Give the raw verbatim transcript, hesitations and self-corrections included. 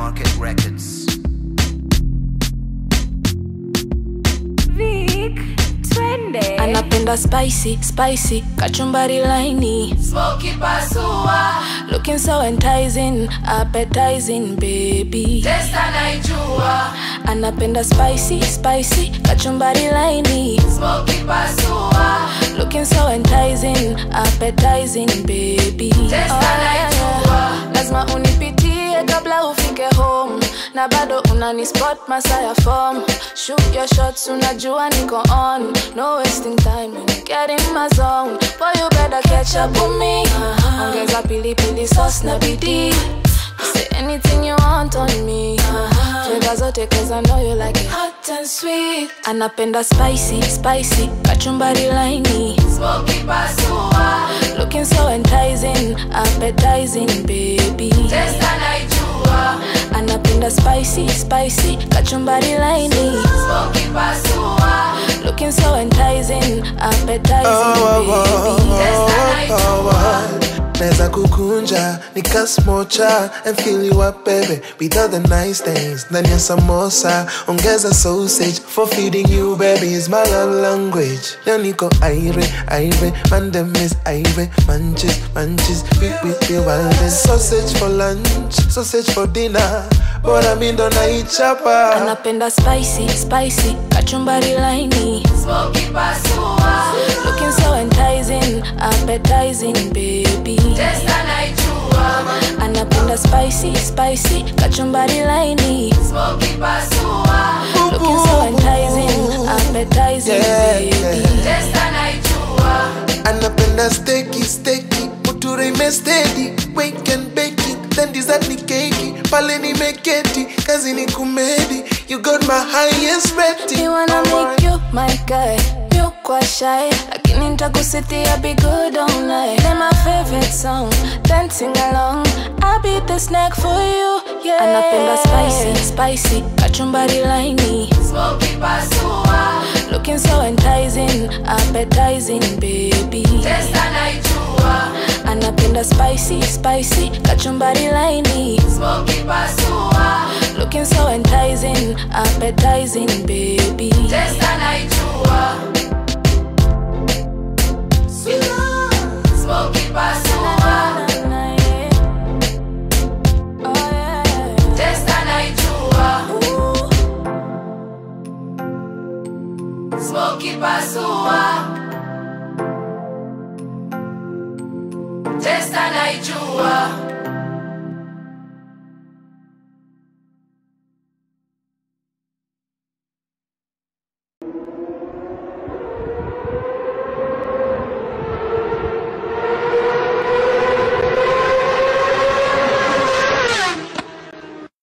Market Records. Vic, twende. Anapenda spicy, spicy, kachumbari laini, Smoky pasua, looking so enticing, appetizing baby. testa naijua. Anapenda spicy, spicy, kachumbari laini, Smoky pasua, looking so enticing, appetizing baby. testa naijua. Lazima unipitie kabla ufike home, na bado unani spot masaya form. Shoot your shots, unajua niko on. No wasting time when you get in my zone. Boy, you better catch up with me. Ongeza pili pili sauce na bidii. Say anything you want on me. Flavor zote cause I know you like it hot and sweet. Anapenda spicy, spicy, kachumbari laini, Smoky pasua, looking so enticing, appetizing baby. testa naijua. Anapenda spicy, spicy, kachumbari laini, Smoky pasua, looking so enticing, appetizing baby. testa naijua. Neza kukunja, nika smocha and fill you up baby with all the nice things. Ndani ya samosa, ongeza sausage for feeding you baby is my love language. Leo niko aire, aire, mandem is aire, manches, manches, with with the wildest. Sausage for lunch, sausage for dinner, bora mi ndo naichapa. Anapenda spicy, spicy, kachumbari laini, Smoky pasua, looking so enticing, appetizing baby. testa naijua. Anapenda spicy, spicy, kachumbari laini, Smoky pasua, looking so enticing, appetizing Yeah, baby. yeah. testa naijua. Anapenda steaki, steaki, muture imestedi, wake and bake it, then dessert ni keki, pale ni meketi, kazi ni kumedi, you got my highest rating. Me wanna make you my guy, you quite shy, lakini nitakusitia be good all night. Play my favorite song, then sing along, I'll beat the snack for you, yeah. Anapenda spicy, spicy, kachumbari laini, Smoky pasua, looking so enticing, appetizing baby. testa naijua. Anapenda spicy, spicy, kachumbari laini, Smoky pasua, looking so enticing, appetizing baby. testa naijua. Smoky pasua, Oh yeah. testa naijua. Smoky pasua, testa naijua.